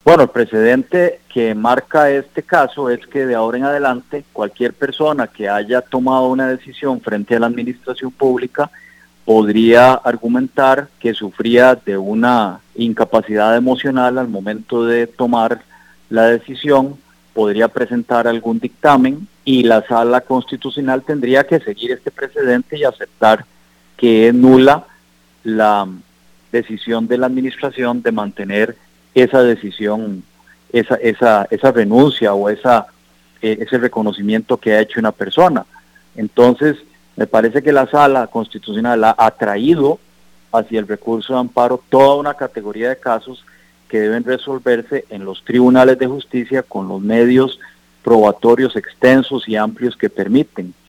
Bueno, el precedente que marca este caso es que de ahora en adelante cualquier persona que haya tomado una decisión frente a la administración pública podría argumentar que sufría de una incapacidad emocional al momento de tomar la decisión, podría presentar algún dictamen y la Sala Constitucional tendría que seguir este precedente y aceptar que es nula la decisión de la administración de mantener esa decisión, esa renuncia o ese reconocimiento que ha hecho una persona. Entonces, me parece que la Sala Constitucional ha traído hacia el recurso de amparo toda una categoría de casos que deben resolverse en los tribunales de justicia con los medios probatorios extensos y amplios que permiten.